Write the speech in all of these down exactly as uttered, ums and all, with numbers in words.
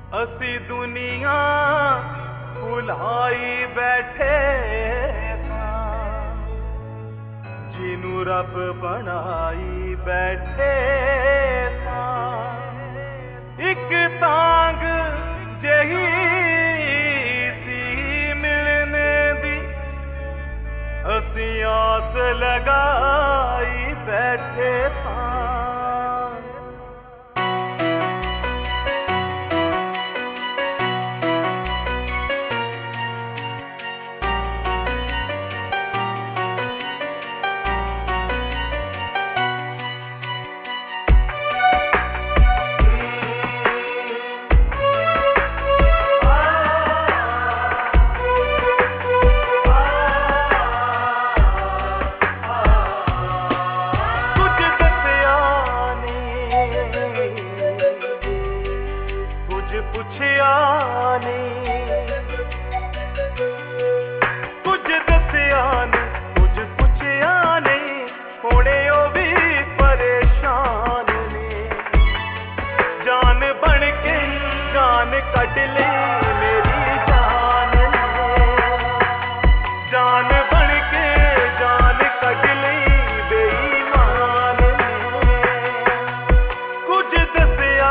असी दुनिया भुलाई बैठे जिनू रब बनाई बैठे एक तांग जही सी मिलने दी असी आस लगाई बैठे था। पुछया नहीं कुछ दसिया नहीं कुछ पुछया नहीं होने ओ भी परेशान ने जान बन के जान कट ले मेरी जान ने जान बन के जान कट ले बेईमान ने कुछ दसिया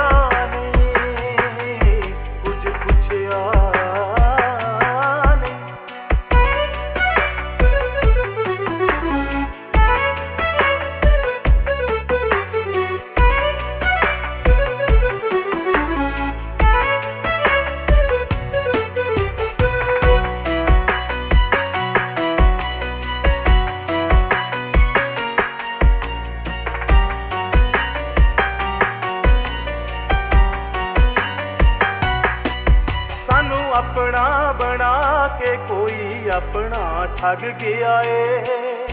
अपना बना के कोई अपना ठग गया है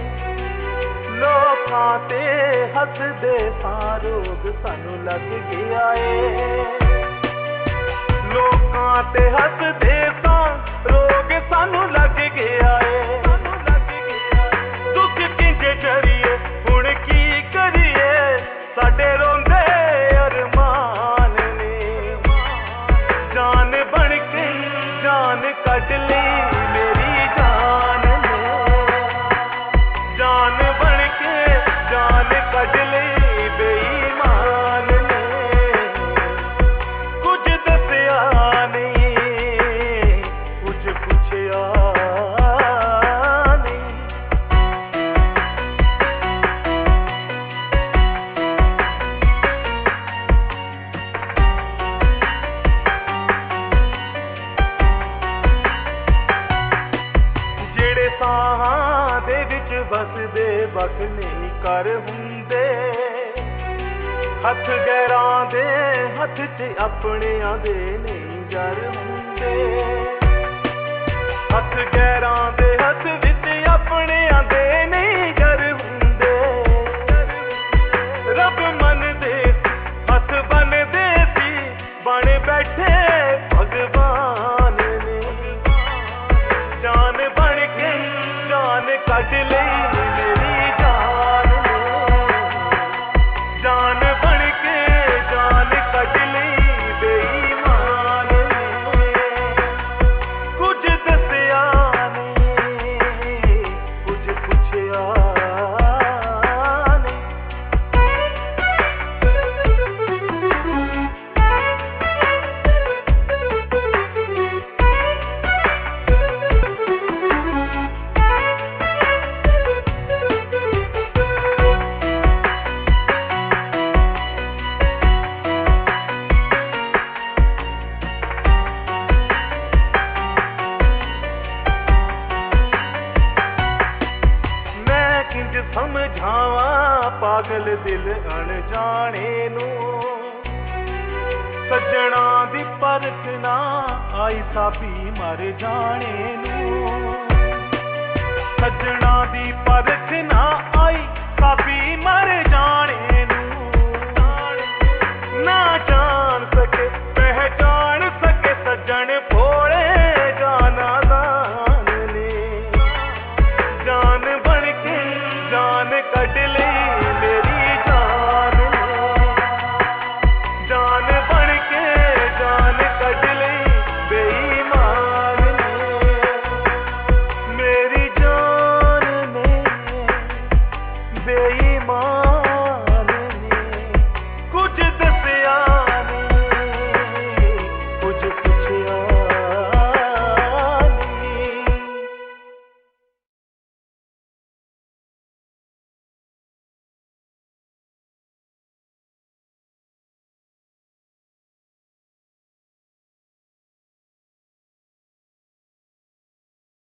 लोकां ते हसदे सां रोग सानू लग गया है लोकां ते हसदे सां रोग सानू लग गया है दुख किंजे जरिए हुण की करिए साडे रोंदे अरमान ने जान बन के जान कट ली मेरी जान ने जान बन के जान कट ली बेईमान ने कुछ दसिया नहीं कुछ पुछया साहां दे विच बसदे बख नहीं कर हुंदे हथ गैरां दे हथ च अपनियां दे नहीं जर हुंदे हथ गैरां दे हथ विच अपनियां दे नहीं जर हुंदे रब मन दे हथ बन दे सी बन बैठे भगवान ने जान बन के जान कट ले मेरी जान ने जान बन के जान कट ले बेईमान ने कुछ दसिया नहीं कुछ पुछया समझावा पागल दिल अनजाने नू सज्जणा दी परख ना आई साबी मर जाने नू सज्जणा दी परख ना आई साबी मर जाने नू